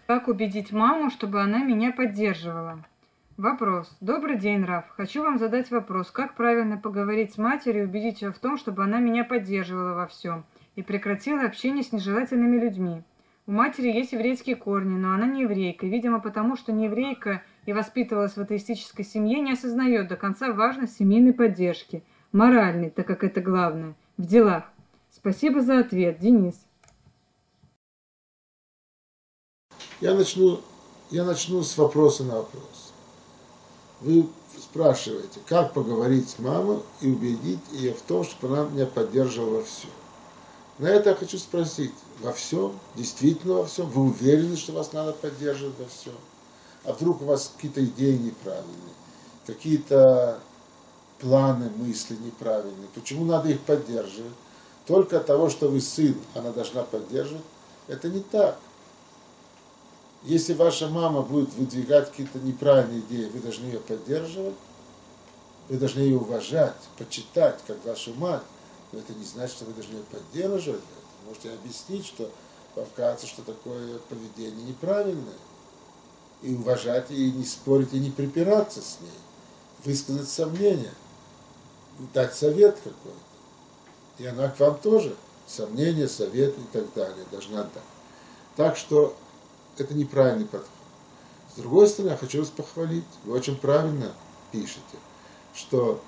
Как убедить маму, чтобы она меня поддерживала? Вопрос. Добрый день, Раф. Хочу вам задать вопрос. Как правильно поговорить с матерью и убедить ее в том, чтобы она меня поддерживала во всем и прекратила общение с нежелательными людьми? У матери есть еврейские корни, но она не еврейка. Видимо, потому что не еврейка и воспитывалась в атеистической семье, не осознает до конца важность семейной поддержки. Моральной, так как это главное. В делах. Спасибо за ответ, Денис. Я начну с вопроса на вопрос. Вы спрашиваете, как поговорить с мамой и убедить ее в том, чтобы она меня поддерживала во всем. На это я хочу спросить, во всем, действительно во всем, вы уверены, что вас надо поддерживать во всем? А вдруг у вас какие-то идеи неправильные, какие-то планы, мысли неправильные? Почему надо их поддерживать? Только от того, что вы сын, она должна поддерживать, это не так. Если ваша мама будет выдвигать какие-то неправильные идеи, вы должны ее поддерживать, вы должны ее уважать, почитать, как вашу мать. Но это не значит, что вы должны ее поддерживать. Вы можете объяснить, что вам кажется, что такое поведение неправильное. И уважать, и не спорить, и не припираться с ней. Высказать сомнения, дать совет какой-то. И она к вам тоже сомнения, совет и так далее должна дать. Так что это неправильный подход. С другой стороны, я хочу вас похвалить. Вы очень правильно пишете, что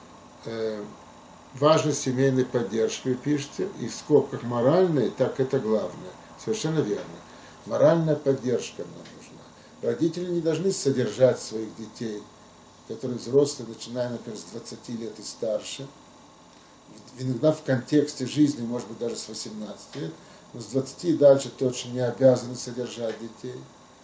важность семейной поддержки вы пишете, и в скобках моральной, так это главное. Совершенно верно. Моральная поддержка нам нужна. Родители не должны содержать своих детей, которые взрослые, начиная, например, с 20 лет и старше. Иногда в контексте жизни, может быть, даже с 18 лет, но с 20 и дальше точно не обязаны содержать детей.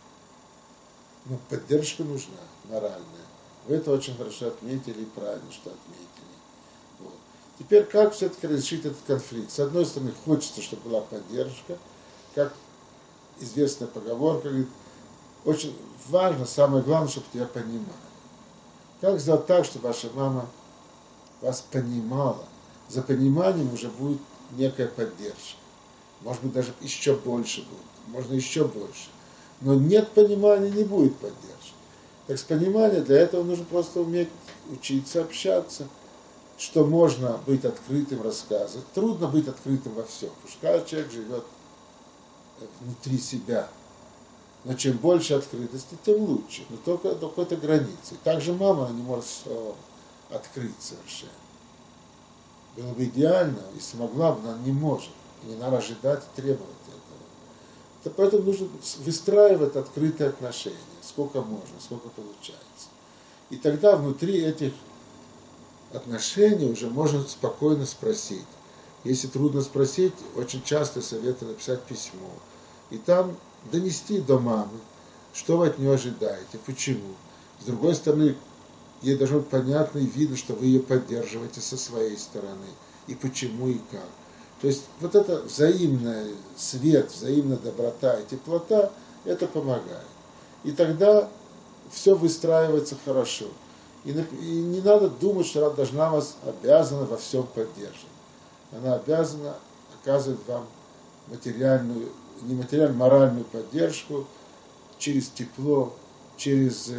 Но поддержка нужна, моральная. Вы это очень хорошо отметили и правильно, что отметили. Вот. Теперь как все-таки решить этот конфликт? С одной стороны, хочется, чтобы была поддержка. Как известная поговорка говорит, очень важно, самое главное, чтобы тебя понимали. Как сделать так, чтобы ваша мама вас понимала? За пониманием уже будет некая поддержка. Может быть, даже еще больше будет. Можно еще больше. Но нет понимания, не будет поддержки. Так с пониманием для этого нужно просто уметь учиться общаться. Что можно быть открытым, рассказывать. Трудно быть открытым во всем. Потому что каждый человек живет внутри себя. Но чем больше открытости, тем лучше. Но только до какой-то границы. Также мама не может все открыть совершенно. Было бы идеально, если могла бы, но она не может. И не надо ожидать и требовать этого. Поэтому нужно выстраивать открытые отношения, сколько можно, сколько получается. И тогда внутри этих отношений уже можно спокойно спросить. Если трудно спросить, очень часто советую написать письмо. И там донести до мамы, что вы от нее ожидаете, почему. С другой стороны, ей должно быть понятно и видно, что вы ее поддерживаете со своей стороны. И почему, и как. То есть вот это взаимный свет, взаимная доброта и теплота, это помогает. И тогда все выстраивается хорошо. И не надо думать, что она должна вас, обязана во всем поддерживать. Она обязана оказывать вам материальную, не материальную, моральную поддержку через тепло, через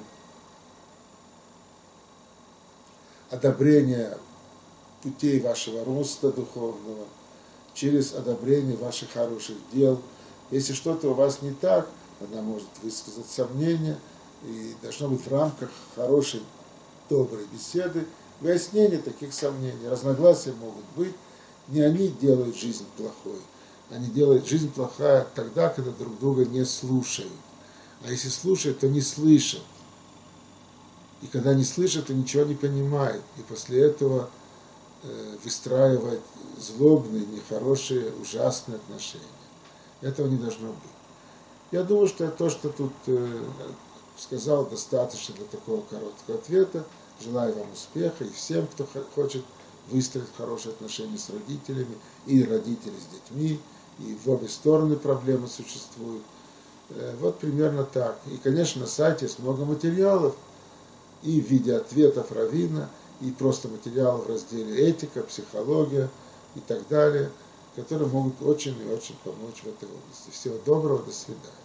одобрение путей вашего роста духовного, через одобрение ваших хороших дел. Если что-то у вас не так, она может высказать сомнения, и должно быть в рамках хорошей, доброй беседы, выяснение таких сомнений. Разногласия могут быть, не они делают жизнь плохой, они делают жизнь плохая тогда, когда друг друга не слушают. А если слушают, то не слышат. И когда не слышат, то ничего не понимают. И после этого выстраивать злобные, нехорошие, ужасные отношения. Этого не должно быть. Я думаю, что то, что тут сказал, достаточно для такого короткого ответа. Желаю вам успеха и всем, кто хочет выстроить хорошие отношения с родителями, и родители с детьми, и в обе стороны проблемы существуют. Вот примерно так. И, конечно, на сайте есть много материалов, и в виде ответов раввина, и просто материалы в разделе этика, психология и так далее, которые могут очень и очень помочь в этой области. Всего доброго, до свидания.